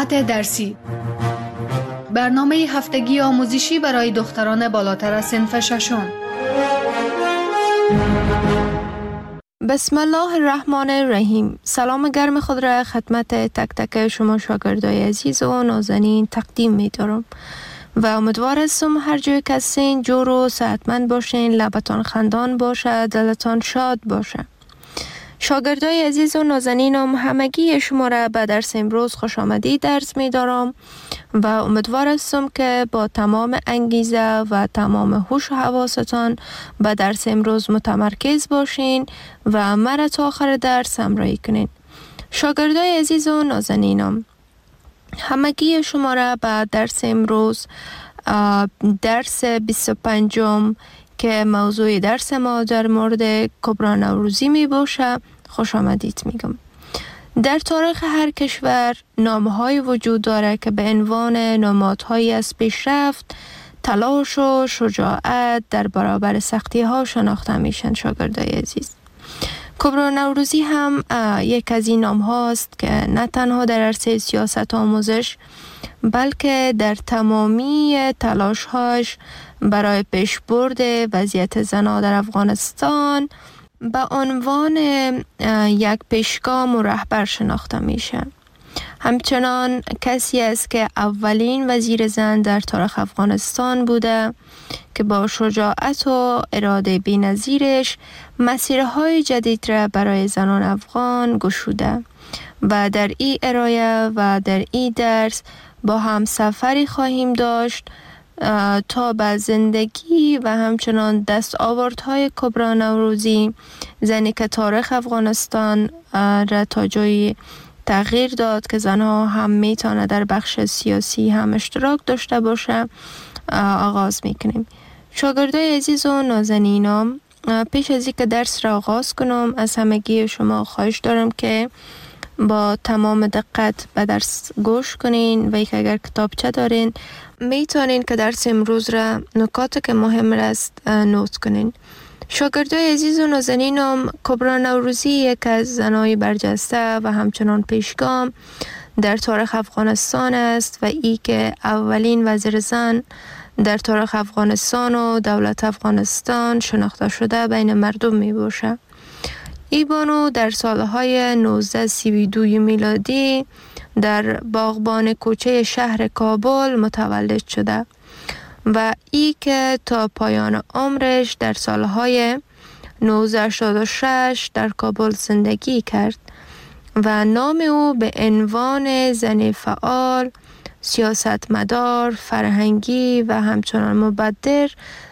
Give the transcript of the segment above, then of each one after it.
ساعت درسی، برنامه هفتگی آموزشی برای دختران بالاتر از صنف ششم. بسم الله الرحمن الرحیم. سلام گرم خود را خدمت تک تک شما شاگردای عزیز و نازنین تقدیم می دارم و امیدوار هستم هر جای که هستین جور و صحتمند باشین، لبتان خندان باشه، دلتان شاد باشه. شاگردای عزیز و نازنینم، همگی شما را به درس امروز خوش آمدید درس می دارم و امیدوار هستم که با تمام انگیزه و تمام هوش و حواستان به درس امروز متمرکز باشین و مرا تا آخر درس همراهی کنین. شاگردای عزیز و نازنینم، همگی شما را به درس امروز، درس 25 که موضوع درس ما در مورد کبری نوروزی می باشه خوش آمدید میگم. در تاریخ هر کشور نامه‌های وجود داره که به عنوان نمادهایی از پیشرفت، تلاش و شجاعت در برابر سختی ها شناخته میشن. شاگردای عزیز، کبری نوروزی هم یک از این نام هاست که نه تنها در عرصه سیاست آموزش بلکه در تمامی تلاش هاش برای پیشبرد وضعیت زنان در افغانستان به عنوان یک پیشگام و رهبر شناخته میشه. همچنان کسی است که اولین وزیر زن در تاریخ افغانستان بوده که با شجاعت و اراده بی‌نظیرش مسیرهای جدید را برای زنان افغان گشوده و در این ارائه و در این درس با هم سفری خواهیم داشت تا به زندگی و همچنان دستاوردهای کبری نوروزی، زنی که تاریخ افغانستان را تا جایی تغییر داد که زنها هم میتونه در بخش سیاسی هم اشتراک داشته باشه، آغاز میکنیم. شاگردای عزیز و نازنینم، پیش از اینکه درس را آغاز کنم از همگی شما خواهش دارم که با تمام دقت به درس گوش کنین و اگر کتابچه دارین میتونین که درس امروز را نکاتی که مهم است نوت کنین. شاگردای عزیز و نازنینم، کبری نوروزی یک از زنای برجسته و همچنان پیشگام در تاریخ افغانستان است و ای که اولین وزیر زن در تاریخ افغانستان و دولت افغانستان شناخته شده بین مردم می باشه. ای بانو در سالهای 1932 میلادی در باغبان کوچه شهر کابل متولد شده و ای که تا پایان عمرش در سالهای 1986 در کابل زندگی کرد و نام او به عنوان زن فعال، سیاستمدار، فرهنگی و همچنان مبدر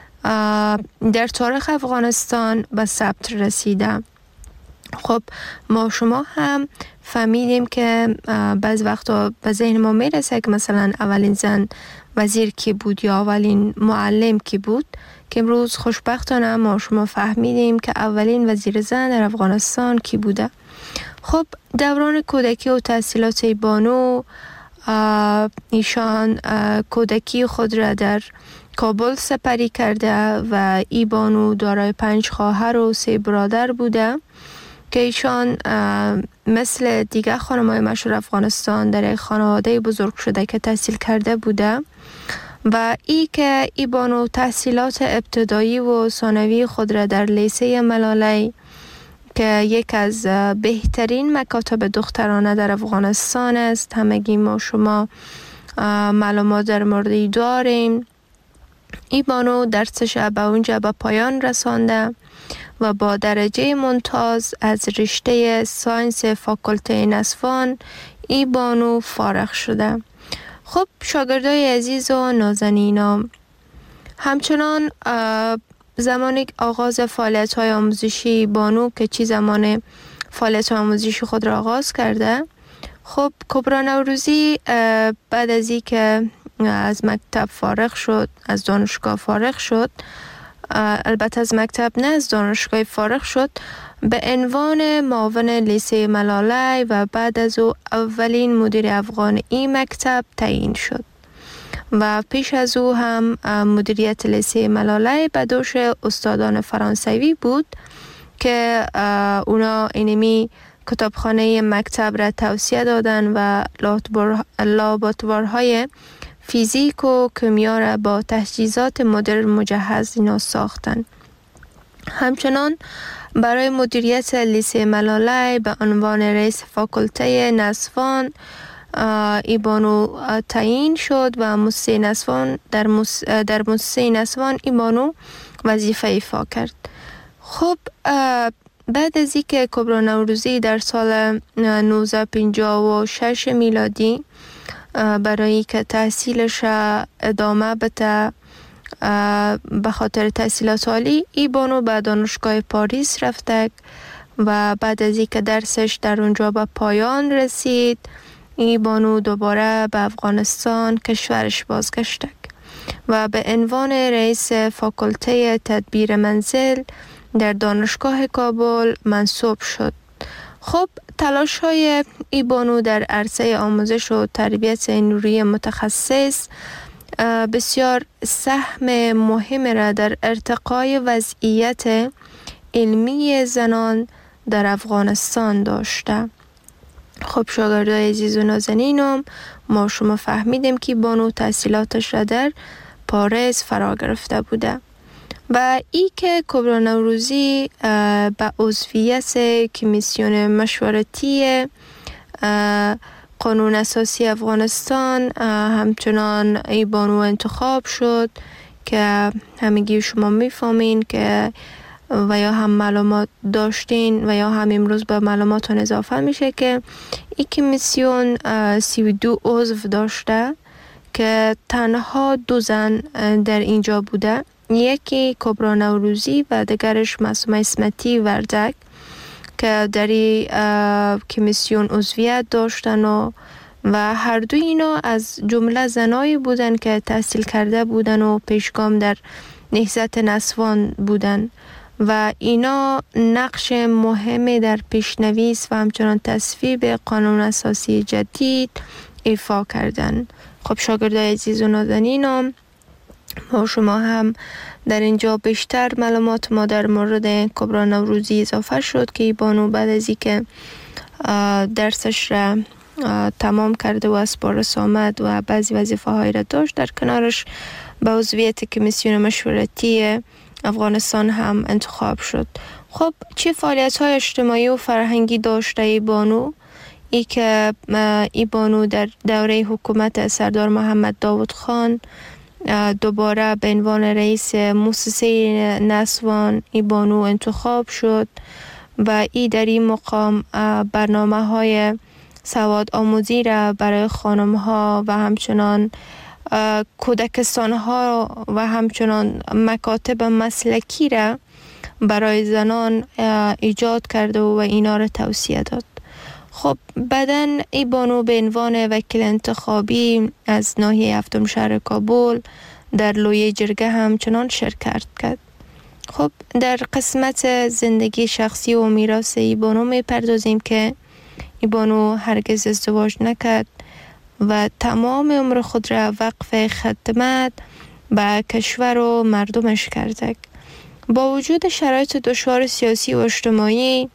در تاریخ افغانستان به ثبت رسیده. خب ما شما هم فهمیدیم که بعض وقتا به ذهن ما میرسه که مثلا اولین زن وزیر کی بود یا اولین معلم کی بود، که امروز خوشبختانه ما شما فهمیدیم که اولین وزیر زن در افغانستان کی بوده. خب دوران کودکی و تحصیلات بانو، ایشان کودکی خود را در کابل سپری کرده و ای بانو دارای 5 خواهر و 3 برادر بوده که ایشان مثل دیگر خانم‌های مشهور افغانستان در یک خانواده بزرگ شده که تحصیل کرده بوده و ای که ای بانو تحصیلات ابتدایی و ثانوی خود را در لیسه ملالی که یک از بهترین مکاتب دخترانه در افغانستان است، همگی ما شما معلومات در موردی داریم، ای بانو درسش به اونجا به پایان رسانده و با درجه ممتاز از رشته ساینس فاکولته نسوان ای بانو فارغ شده. خب شاگردای عزیز و نازنینم، همچنان زمانی آغاز فعالیت‌های آموزشی بانو که چی زمان فعالیت آموزشی خود را آغاز کرده، خب کبری نوروزی بعد از این که از مکتب فارغ شد، از دانشگاه فارغ شد، البته از مکتب نه از دانشگاه فارغ شد، به عنوان معاون لیسه ملالی و بعد از او اولین مدیر افغان این مکتب تعیین شد و پیش از او هم مدیریت لیسه ملالی به دوش استادان فرانسوی بود که اونا اینمی کتابخانه مکتب را توسعه دادن و لابراتوارهای فیزیک و کیمیا را با تجهیزات مدرن مجهز ساختند. همچنان برای مدیریت لیسه ملاله به عنوان رئیس فاکولته نسوان ایبانو تعیین شد و موسسه نسوان در موسسه نسوان ایبانو وظیفه ایفا کرد. خب بعد از اینکه کبرا نوروزی در سال 1956 میلادی برای که تحصیلش ادامه بده به خاطر تحصیلات عالی، ایبانو به دانشگاه پاریس رفته و بعد از اینکه درسش در اونجا به پایان رسید، ایبانو دوباره به افغانستان کشورش بازگشت و به عنوان رئیس فاکولته تدبیر منزل در دانشگاه کابل منصوب شد. خب تلاش های ایبانو در عرصه آموزش و تربیت نوری متخصص بسیار سهم مهم را در ارتقای وضعیت علمی زنان در افغانستان داشته. خب شاگردای عزیز و نازنینم، ما شما فهمیدیم که بانو تحصیلاتش را در پاریس فرا گرفته بوده و ای که کبرا نوروزی به عضویت کمیسیون مشورتی قانون اساسی افغانستان همچنان ای بانو انتخاب شد که همگی شما میفهمین که و یا هم معلومات داشتین و یا هم امروز به معلوماتون اضافه میشه که این کمیسیون 32 عضو داشته که تنها 2 زن در اینجا بوده، یکی کبرا نوروزی و دیگرش معصومه اسمتی وردک که در این کمیسیون عضویت داشتن و هر دو اینا از جمله زنایی بودن که تحصیل کرده بودن و پیشگام در نهضت نسوان بودن و اینا نقش مهمی در پیشنویس و همچنان تصویب قانون اساسی جدید ایفا کردن. خب شاگردای عزیز و نازنینم، ما شما هم در اینجا بیشتر معلومات ما در مورد کبرا نوروزی اضافه شد که بانو بعد از اینکه درسش را تمام کرده و از پاریس آمد و بعضی وظیفه هایی را داشت، در کنارش به عضویت کمیسیون مشورتی افغانستان هم انتخاب شد. خب چه فعالیت های اجتماعی و فرهنگی داشته ای بانو؟ ای که ای بانو در دوره حکومت سردار محمد داود خان دوباره به عنوان رئیس موسسه نسوان ای بانو انتخاب شد و ای در این مقام برنامه های سواد آموزی را برای خانم ها و همچنان کودکستان ها و همچنان مکاتب مسلکی را برای زنان ایجاد کرده و اینا را توصیه داد. خب بعداً ای بانو به عنوان وکیل انتخابی از ناحیه 7 شهر کابل در لویه جرگه همچنان شرکت کرد. خب در قسمت زندگی شخصی و میراث ای بانو می پردازیم که ای بانو هرگز ازدواج نکرد و تمام عمر خود را وقف خدمت به کشور و مردمش کرده. با وجود شرایط دشوار سیاسی و اجتماعی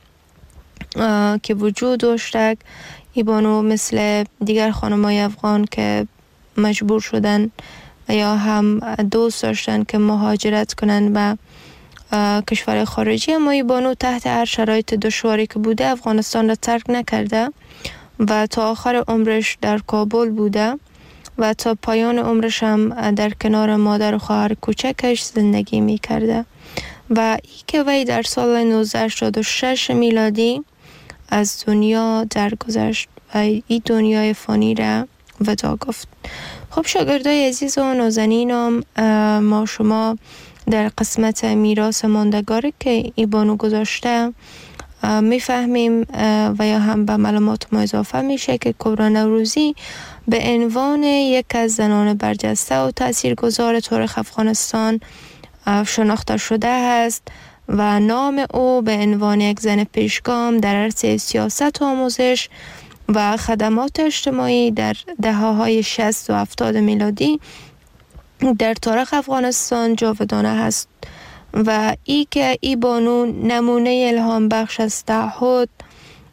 که وجود داشته، ای بانو مثل دیگر خانم‌های افغان که مجبور شدن و یا هم دوست داشتن که مهاجرت کنن به کشور خارجی، اما ای بانو تحت هر شرایط دشواری که بوده افغانستان را ترک نکرده و تا آخر عمرش در کابل بوده و تا پایان عمرش هم در کنار مادر و خواهر کوچکش زندگی می کرده و ای که وی در سال 1986 میلادی از دنیا درگذشت و این دنیای فانی را وداع گفت. خب شاگردای عزیز و نازنینم، ما شما در قسمت میراث ماندگاری که ای بانو گذاشته میفهمیم و یا هم به معلومات ما اضافه میشه که کبرا نوروزی به عنوان یک از زنان برجسته و تاثیرگذار تاریخ افغانستان شناخته شده است و نام او به عنوان یک زن پیشگام در عرصه سیاست و آموزش و خدمات اجتماعی در دهه‌های 60 و 70 میلادی در تاریخ افغانستان جاودانه است و ای که ای بانو نمونه الهام بخش از تعهد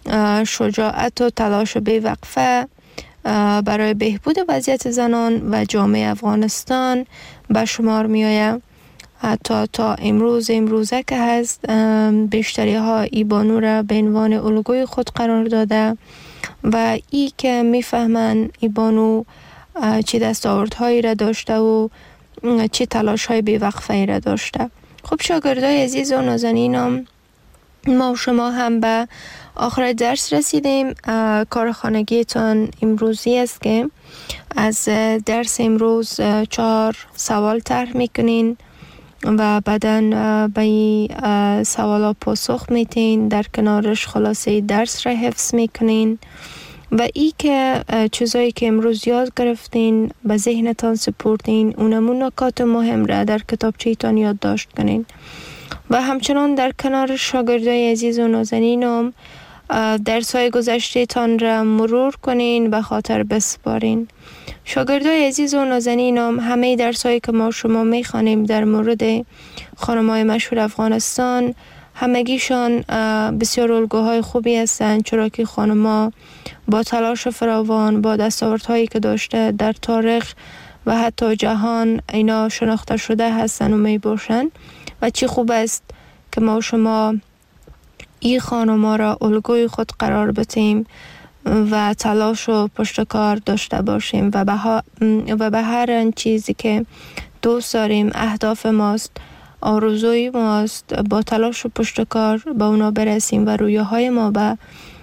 شجاعت و تلاش بی‌وقفه برای بهبود وضعیت زنان و جامعه افغانستان به شمار می آید. حتی تا امروزه که هست بیشتری ها ای بانو را به عنوان الگوی خود قرار داده و ای که میفهمن ای بانو چه دستاوردهایی را داشته و چه تلاش های بی‌وقفه را داشته. خب شاگردای عزیز و نازنینم، ما و شما هم به آخر درس رسیدیم. کار خانگیتان امروزی است که از درس امروز 4 سوال طرح میکنین و بعداً به این سوالا پاسخ میتین، در کنارش خلاصه درس را حفظ میکنین و ای که چیزایی که امروز یاد گرفتین به ذهنتان سپردین، اونمون نکات مهم را در کتابچه‌تان یادداشت کنین و همچنان در کنار شاگردای عزیز و نازنینم درس‌های گذشته تان را مرور کنین، به خاطر بسپارین. شاگردای عزیز و نازنینم، همه درس‌هایی که ما شما می‌خوانیم در مورد خانم‌های مشهور افغانستان، همگیشان بسیار الگوهای خوبی هستند، چرا که خانم‌ها با تلاش فراوان، با دستاوردهایی که داشته در تاریخ و حتی جهان اینا شناخته شده هستند و میباشند و چی خوب است که ما شما این خانم‌ها را الگوی خود قرار بدیم و تلاش و پشتکار داشته باشیم و به هر چیزی که دوست داریم، اهداف ماست، آرزوی ماست، با تلاش و پشتکار به اونا برسیم و رویاهای ما به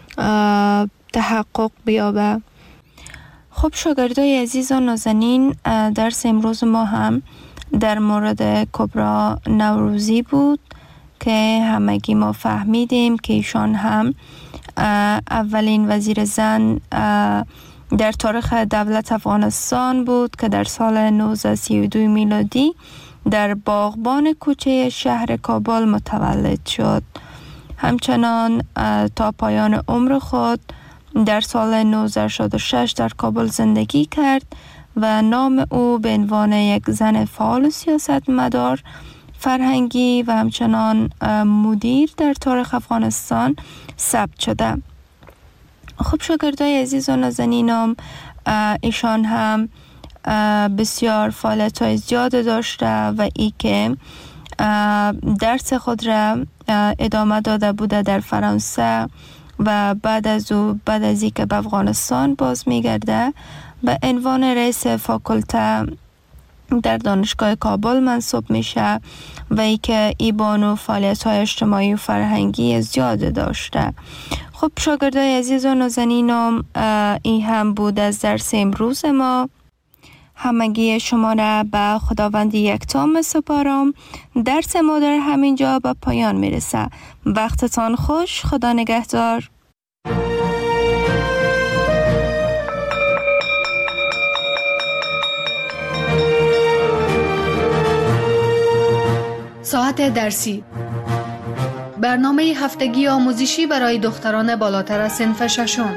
تحقق بیابه. خب شاگردای عزیز و نازنین، درس امروز ما هم در مورد کبرا نوروزی بود که همگی ما فهمیدیم که ایشان هم اولین وزیر زن در تاریخ دولت افغانستان بود که در سال 1932 میلادی در باغبان کوچه شهر کابل متولد شد. همچنان تا پایان عمر خود در سال 1966 در کابل زندگی کرد و نام او به عنوان یک زن فعال سیاستمدار فرهنگی و همچنان مدیر در تاریخ افغانستان ثبت شده. خب شاگردای عزیز و نازنینم، ایشان هم بسیار فعالیت‌های زیاد داشته و ای که درس خود را ادامه داده بوده در فرانسه و بعد از ای که به افغانستان باز میگرده به عنوان رئیس فاکولته در دانشگاه کابل منصوب میشه و ای که ای بانو فعالیت‌های اجتماعی و فرهنگی زیاد داشته. خب شاگردای عزیز و نازنینم، این هم بود از درس امروز ما. همگی شما را به خداوند یکتا می‌سپارم. درس ما در همینجا به پایان میرسه. وقتتان خوش. خدا نگهدار. ساعت درسی، برنامه هفتگی آموزشی برای دختران بالاتر از صنف ششم.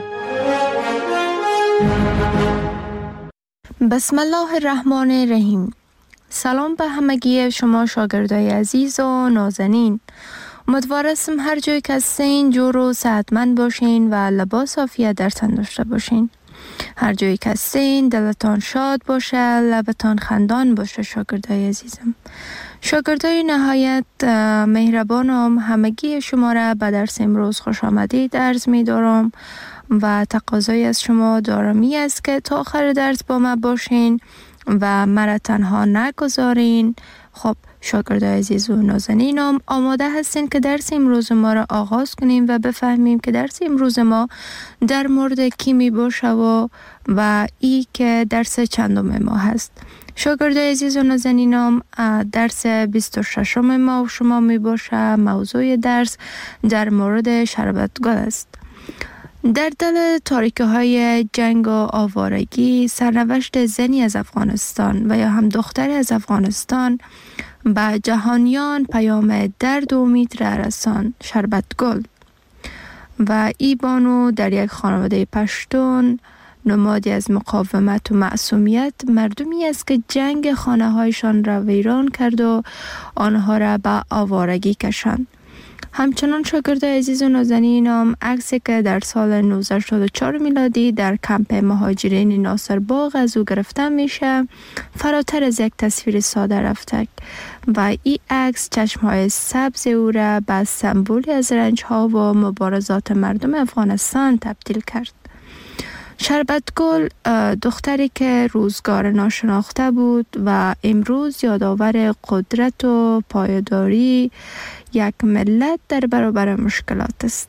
بسم الله الرحمن الرحیم. سلام به همگی شما شاگردای عزیز و نازنین. امیدوارم هر جای که هستین جور و صحتمند باشین و لباس عافیت در تن داشته باشین. هر جایی که هستین دلتان شاد باشه، لبتان خندان باشه. شاگردای عزیزم، شاگردای نهایت مهربانم، همگی شما را به درس امروز خوش آمدید عرض می دارم و تقاضای از شما دارمی است که تا آخر درس با ما باشین و مرا تنها نگذارین. خب شاگردای عزیز و نازنینم، آماده هستین که درس امروز ما را آغاز کنیم و بفهمیم که درس امروز ما در مورد کی می باشه و ای که درس چندم ما هست. شاگردای عزیز و نازنینم، درس 26 ما و شما می باشه. موضوع درس در مورد شربتگل است. در دل تاریکی های جنگ و آوارگی، سرنوشت زنی از افغانستان و یا هم دختری از افغانستان به جهانیان پیام درد و امید را رساند. شربتگل و ای بانو در یک خانواده پشتون، نمادی از مقاومت و معصومیت، مردمی است که جنگ خانه هایشان را ویران کرد و آنها را به آوارگی کشاند. همچنان شاگردای عزیز و نازنینم، عکسی که در سال 1984 میلادی در کمپ مهاجرین ناصر باغ از او گرفته میشه فراتر از یک تصویر ساده رفته و این عکس چشمهای سبز او را به سمبولی از رنجها و مبارزات مردم افغانستان تبدیل کرد. شربت گل دختری که روزگار ناشناخته بود و امروز یادآور قدرت و پایداری یک ملت در برابر مشکلات است.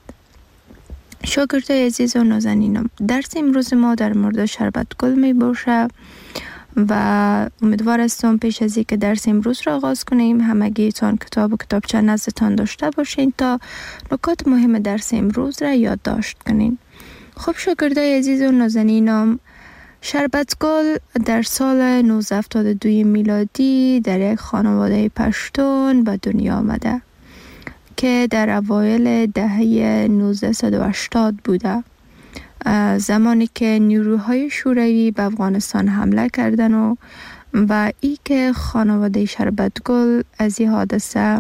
شاگردای عزیز و نازنینم، درس امروز ما در مورد شربت گل می باشه و امیدوار هستم پیش از اینکه درس امروز را آغاز کنیم همگیتان کتاب و کتابچه نزدتان داشته باشین تا نکات مهم درس امروز را یادداشت کنین. خب شاگردای عزیز و نازنینم، شربت گل در سال 1972 میلادی در یک خانواده پشتون به دنیا آمده که در اوایل دهه 1980 بوده، زمانی که نیروهای شوروی به افغانستان حمله کردن و ای که خانواده شربت گل از این حادثه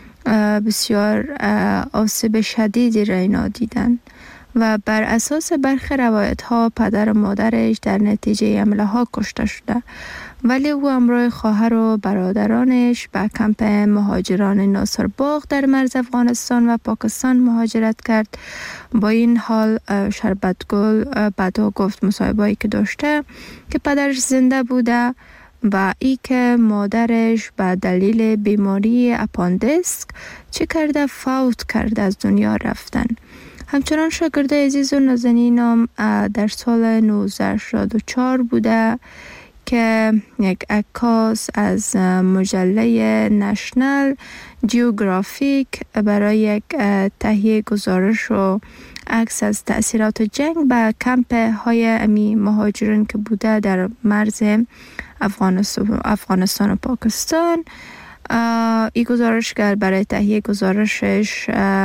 بسیار آسیب شدیدی را اینا دیدن و بر اساس برخی روایت ها پدر و مادرش در نتیجه حمله ها کشته شده، ولی او همراه خواهر و برادرانش به کمپ مهاجران ناصر باغ در مرز افغانستان و پاکستان مهاجرت کرد. با این حال شربت گل بعدا گفت مصاحبه‌ای که داشته که پدرش زنده بوده و ای که مادرش به دلیل بیماری اپاندیسک چه کرده فوت کرده از دنیا رفتن. همچنان شاگردای عزیز و نازنینم در سال 1984 بوده که یک عکاس از مجله نشنل جیوگرافیک برای یک تهیه گزارش و عکس از تأثیرات جنگ به کمپ های امی مهاجرین که بوده در مرز افغانستان و پاکستان، این گزارشگر برای تهیه گزارشش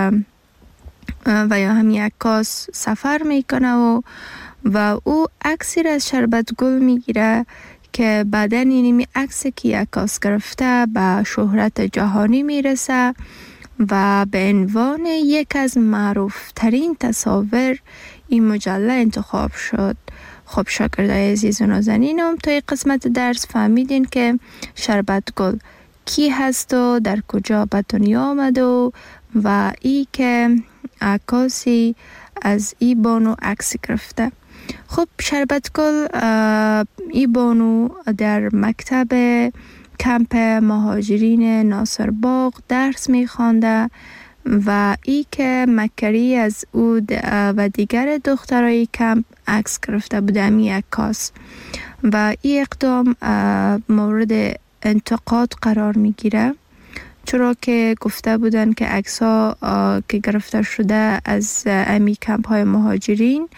و یا همین عکاس سفر میکنه و او عکسی را از شربت گل میگیره که بعداً اینمی عکسی که عکاس گرفته به شهرت جهانی میرسه و به عنوان یک از معروف ترین تصاویر این مجله انتخاب شد. خب شاگردای عزیز و نازنینم، تا این قسمت درس فهمیدین که شربت گل کی هست و در کجا به دنیا آمد و ای که عکاسی از ای بانو عکس گرفته. خب شربت گل ای بانو در مکتب کمپ مهاجرین ناصر باغ درس میخوانده و ای که مکری از او و دیگر دخترای کمپ عکس گرفته بوده امی عکاس و این اقدام مورد انتقاد قرار میگیره، چرا که گفته بودن که عکس ها که گرفته شده از امی کمپ های مهاجرین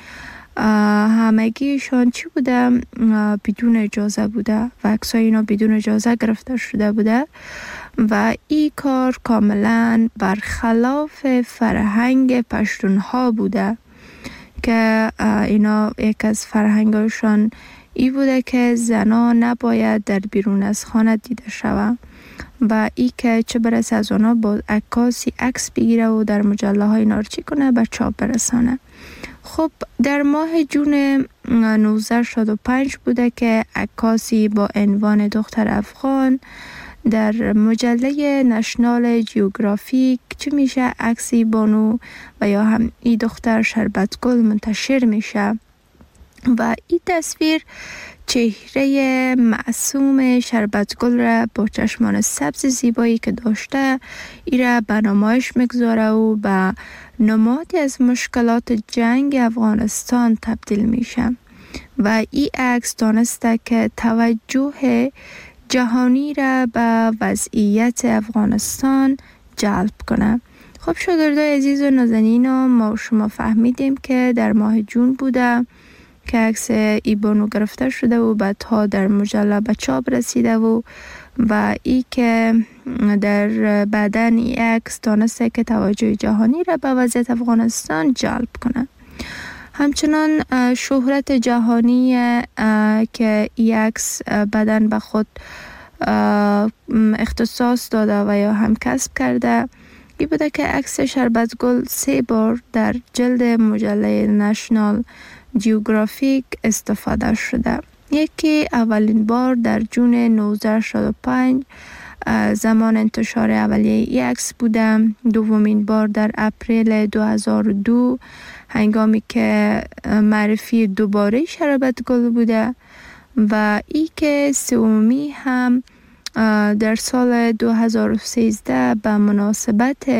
همگیشان چی بوده؟ بدون اجازه بوده و عکس های اینا بدون اجازه گرفته شده بوده و این کار کاملا برخلاف فرهنگ پشتون ها بوده که اینا یک از فرهنگشان ای بوده که زنان نباید در بیرون از خانه دیده شود و ای که چه برسه از اونا با عکاسی عکس بگیره و در مجله های نارچی کنه به چاپ برسانه. خب در ماه جون 1965 بوده که عکاسی با عنوان دختر افغان در مجله نشنال جیوگرافیک چه میشه عکسی بانو و یا هم ای دختر شربت گل منتشر میشه و این تصویر چهره معصوم شربت گل را با چشمان سبز زیبایی که داشته ای را به نمایش میگذاره و به نمادی از مشکلات جنگ افغانستان تبدیل میشه و این عکس دانسته که توجه جهانی را به وضعیت افغانستان جلب کنه. خب شاگردای عزیز و نازنینم، ما شما فهمیدیم که در ماه جون بوده که عکس ایبانو گرفته شده و بعدها در مجله به چاپ رسیده و ای که در بعدن این عکس دانسته که توجه جهانی را به وضعیت افغانستان جلب کنه. همچنان شهرت جهانی که این عکس بعدن به خود اختصاص داده و یا هم کسب کرده این بوده که عکس شربت گل 3 بار در جلد مجله نشنال جیوگرافیک استفاده شده. یکی اولین بار در جون 1965 زمان انتشار اولیه این عکس بوده. دومین بار در اپریل 2002 هنگامی که معرفی دوباره شربت گل بوده و ای که سومی هم در سال 2013 به مناسبت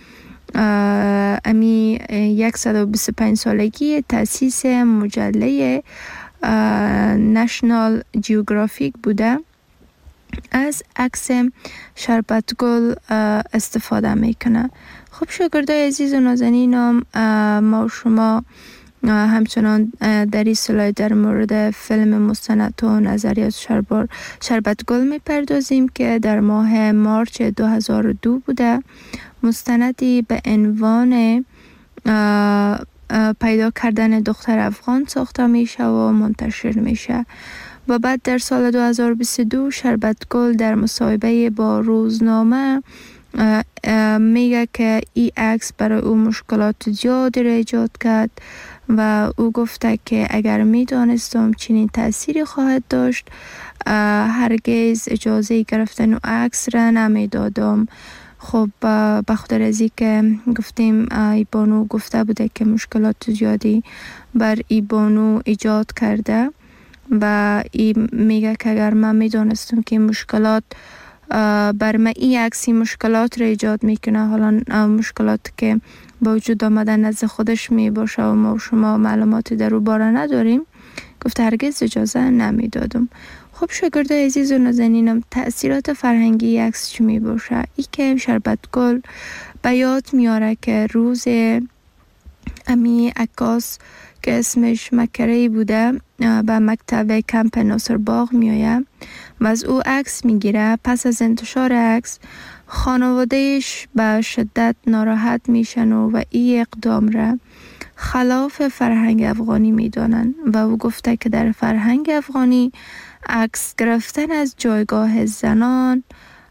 امی 125 سالگی تأسیس مجله نشنال جیوگرافیک بوده. از عکس شربت گل استفاده میکنه. خب شاگردای عزیز و نازنینم، ما شما همچنان در این سلاید در مورد فیلم مستند و نظریات شربت گل میپردازیم که در ماه مارچ 2002 بوده. مستندی به عنوان پیدا کردن دختر افغان ساخته میشه و منتشر میشه و بعد در سال 2022 شربت گل در مصاحبه با روزنامه میگه که این عکس برای او مشکلات زیادی را ایجاد کرد و او گفته که اگر میدانستم چنین تأثیری خواهد داشت هرگز اجازه گرفتن او عکس را نمیدادم. خب بخاطر از این که گفتیم ای بانو گفته بوده که مشکلات زیادی بر ای بانو ایجاد کرده و این میگه که اگر من میدانستم که مشکلات بر من این عکسی مشکلات را ایجاد میکنه، حالا مشکلات که با وجود آمدن نزد خودش می باشه و ما شما معلوماتی در او باره نداریم، گفته هرگز اجازه نمیدادم. خب شاگردای عزیز و نازنینم، تأثیرات فرهنگی عکس چی می باشه؟ ای که شربت گل به یاد میاره که روز امی عکاس که اسمش مکری بوده به مکتب کمپ ناصر باغ میآید و از او عکس میگیره. پس از انتشار عکس خانوادهش به شدت ناراحت میشن و این اقدام را خلاف فرهنگ افغانی میدانن و او گفته که در فرهنگ افغانی عکس گرفتن از جایگاه زنان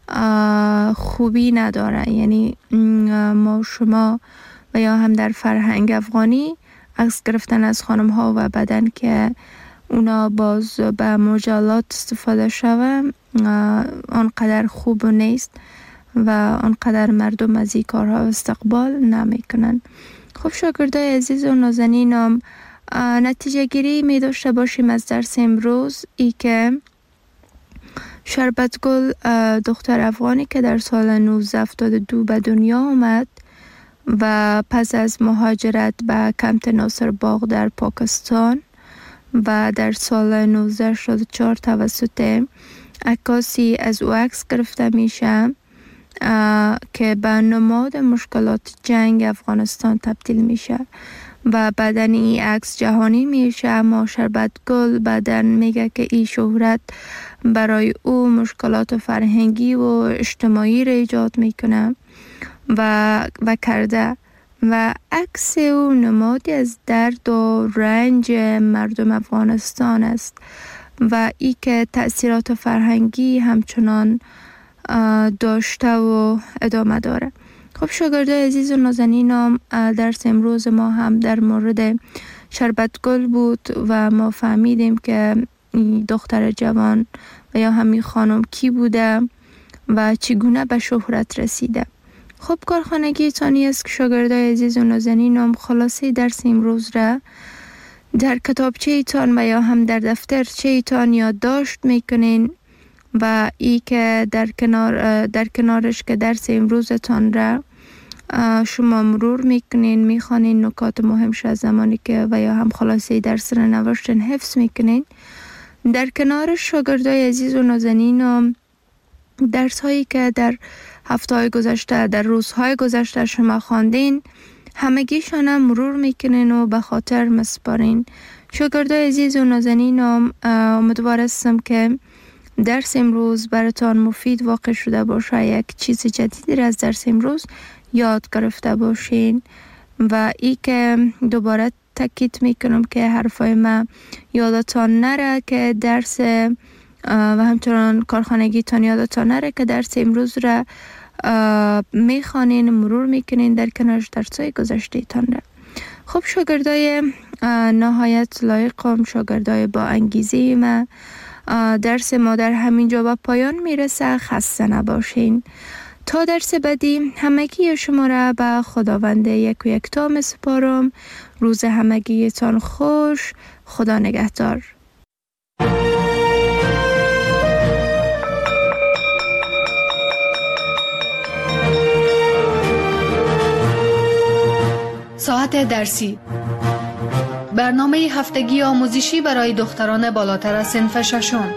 خوبی نداره. یعنی ما شما و یا هم در فرهنگ افغانی عکس گرفتن از خانم ها و بدن که اونا باز به مجلات استفاده شوه آنقدر خوب نیست و آنقدر مردم از این کارها استقبال نمی کنن. خب شاگردای عزیز و نازنینم، نتیجه گیری می داشته باشیم از درس امروز ای که شربت گل دختر افغانی که در سال 1972 به دنیا آمد و پس از مهاجرت به کمپ ناصر باغ در پاکستان و در سال 1984 توسط عکاسی از او عکس گرفته میشه که به نماد مشکلات جنگ افغانستان تبدیل میشه و بعدن این عکس جهانی میشه. اما شربت گل بعدن میگه که این شهرت برای او مشکلات فرهنگی و اجتماعی را ایجاد میکنه و کرده و عکس او نمادی از درد و رنج مردم افغانستان است و ای که تأثیرات فرهنگی همچنان داشته و ادامه داره. خب شاگردای عزیز و نازنینم، درس امروز ما هم در مورد شربت گل بود و ما فهمیدیم که دختر جوان و یا همین خانم کی بوده و چگونه به شهرت رسیده. خب کارخانگی تانی است که شاگردای عزیز و نازنینم خلاصه درس امروز را در کتابچه ایتان و یا هم در دفترچه ایتان یادداشت میکنین و ای که در کنارش که درس امروزتان را شما مرور میکنین، میخوانین نکات مهمش از زمانی که و یا هم خلاصه درس را نوشتن حفظ میکنین. در کنارش شاگردای عزیز و نازنینم درس هایی که در هفته های گذشته در روزهای گذشته شما خواندین همگیشان هم مرور میکنین و به خاطر مسپارین. شاگردای عزیز و نازنینم، امیدوار هستم که درس امروز براتان مفید واقع شده باشه، یک چیز جدیدی را از درس امروز یاد گرفته باشین و ای که دوباره تاکید میکنم که حرفای من یادتان نره که درس و همچنان کارخانگیتان یادتان نره که درس امروز را میخوانین، مرور میکنین در کنارش درسای گذشته تان را. خب شاگردای نهایت لایقم، شاگردای با انگیزه ما، درس ما در همینجا به پایان میرسه. خسته نباشین. تا درس بعدی همگی شما را به خداوند یک و یکتا میسپارم. روز همگیتان خوش. خدا نگهدار. ساعت درسی، برنامه هفتگی آموزشی برای دختران بالاتر از صنف ششم.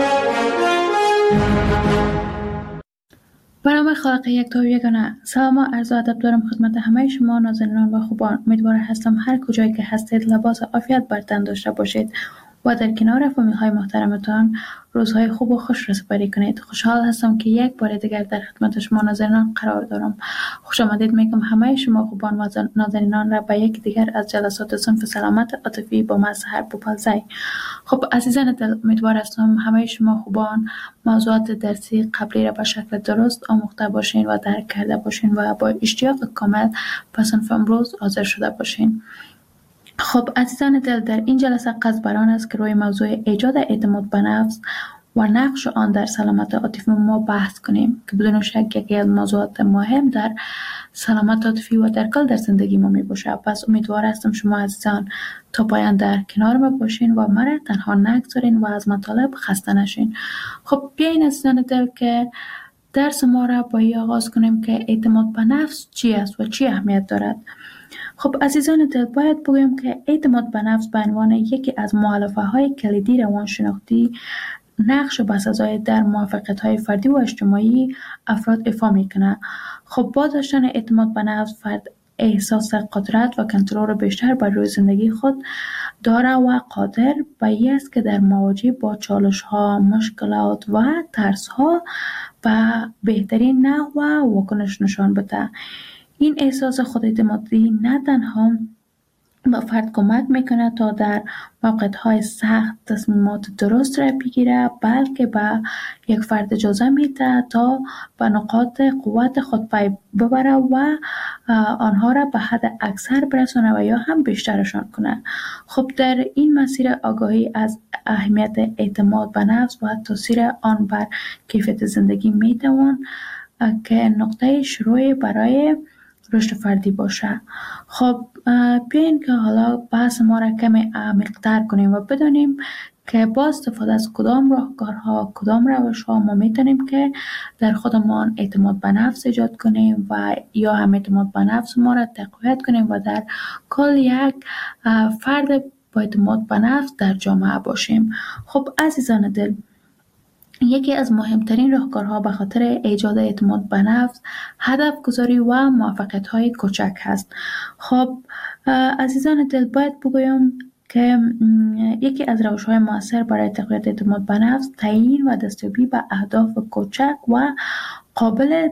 به نام خالق یکتا و یگانه. سلام و عرض ادب دارم خدمت همه شما نازنینان و خوبان. امیدوار هستم هر کجایی که هستید لباس عافیت بر تن داشته باشید و در کنار فامیل های محترمتان روزهای خوب و خوش را سپری کنید. خوشحال هستم که یک بار دیگر در خدمت شما نازنینان قرار دارم. خوش آمدید میگم همه شما خوبان و نازنینان را به یک دیگر از جلسات صنف سلامت عاطفی با من سحر بوپلزی. خب عزیزان دل، امیدوار هستم همه شما خوبان موضوعات درسی قبلی را به شکل درست آموخته باشین و درک کرده باشین و با اشتیاق کامل به صنف امروز حاضر شده باشین. خب عزیزان دل، در این جلسه قصد بر آن است که روی موضوع ایجاد اعتماد به نفس و نقش آن در سلامت عاطفی ما بحث کنیم که بدون شک یکی از موضوعات مهم در سلامت عاطفی و در کل در زندگی ما می باشه. پس امیدوار هستم شما عزیزان تا پایان در کنار ما باشین و مرا تنها نگذارین و از مطالب خسته نشین. خب بیاین عزیزان دل که درس ما را با این آغاز کنیم که اعتماد به نفس چی است و چی اهمیت دارد. خب عزیزان دل، باید بگویم که اعتماد به نفس به عنوان یکی از مؤلفه های کلیدی روانشناختی نقش بسزای در موفقیت های فردی و اجتماعی افراد ایفا میکنه. خب با داشتن اعتماد به نفس فرد احساس قدرت و کنترل بیشتر بر روی زندگی خود داره و قادر به این است که در مواجهه با چالش ها، مشکلات و ترس ها به بهترین نحو و واکنش نشان بده. این احساس خوداعتمادی نه تنها به فرد کمک میکنه تا در موقعیت‌های سخت تصمیمات درست را بگیره، بلکه به یک فرد اجازه میده تا به نقاط قوت خود پی ببره و آنها را به حد اکثر برسونه و یا هم بیشترشان کنه. خب در این مسیر آگاهی از اهمیت اعتماد به نفس و تاثیر آن بر کیفیت زندگی میتوان که نقطه شروع برای رشد فردی باشه. خب بیاین که حالا بحث ما را کمی عمیق‌تر کنیم و بدانیم که با استفاده از کدام راهکارها، کدام روش‌ها ما میتونیم که در خودمان اعتماد به نفس ایجاد کنیم و یا هم اعتماد به نفس ما را تقویت کنیم و در کل یک فرد با اعتماد به نفس در جامعه باشیم. خب عزیزان دل، یکی از مهمترین راهکارها به خاطر ایجاد اعتماد به نفس هدف گذاری و موفقیت‌های کوچک هست. خب عزیزان دل، باید بگویم که یکی از روش‌های مؤثر برای تقویت اعتماد به نفس تعیین و دستیابی به اهداف کوچک و قابل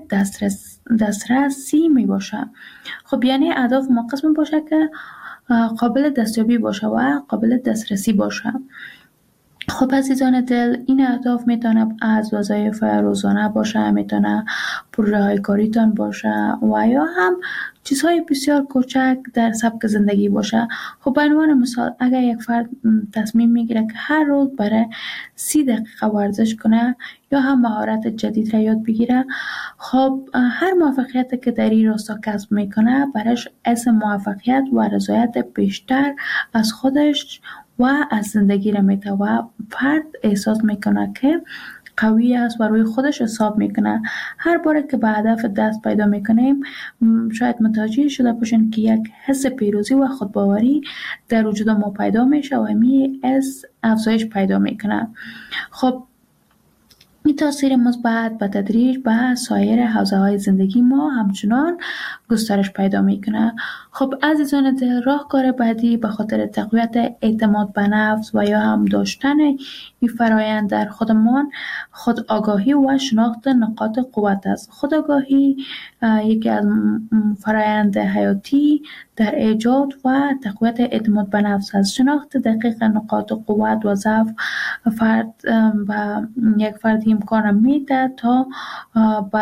دسترسی می باشه. خب یعنی اهداف ما قسم باشه که قابل دستیابی باشه و قابل دسترسی باشه. خب عزیزان دل، این اهداف میتونه از وظایف روزانه باشه، میتونه پروژه های کاریتان باشه و یا هم چیزهای بسیار کوچک در سبک زندگی باشه. خب به عنوان مثال اگر یک فرد تصمیم میگیره که هر روز برای 30 دقیقه ورزش کنه یا هم مهارت جدید را یاد بگیره، خب هر موفقیت که در این راستا کسب میکنه برایش حس موفقیت و رضایت بیشتر از خودش و از زندگی را میده و فرد احساس میکنه که قوی است و روی خودش حساب میکنه. هر باره که به هدف دست پیدا میکنیم شاید متوجه شده باشین که یک حس پیروزی و خودباوری در وجود ما پیدا میشه و همین حس افزایش پیدا میکنه. خب این تاثیر مثبت به تدریج به سایر حوزه‌های زندگی ما همچنان گسترش پیدا میکنه. خب عزیزان دل، راهکار بعدی به خاطر تقویت اعتماد به نفس و یا هم داشتن این فرایند در خودمان خودآگاهی و شناخت نقاط قوت است. خودآگاهی یکی از فرایند حیاتی در ایجاد و تقویت اعتماد به نفس است. شناخت دقیق نقاط قوت و ضعف فرد و یک فرد امکان میده تا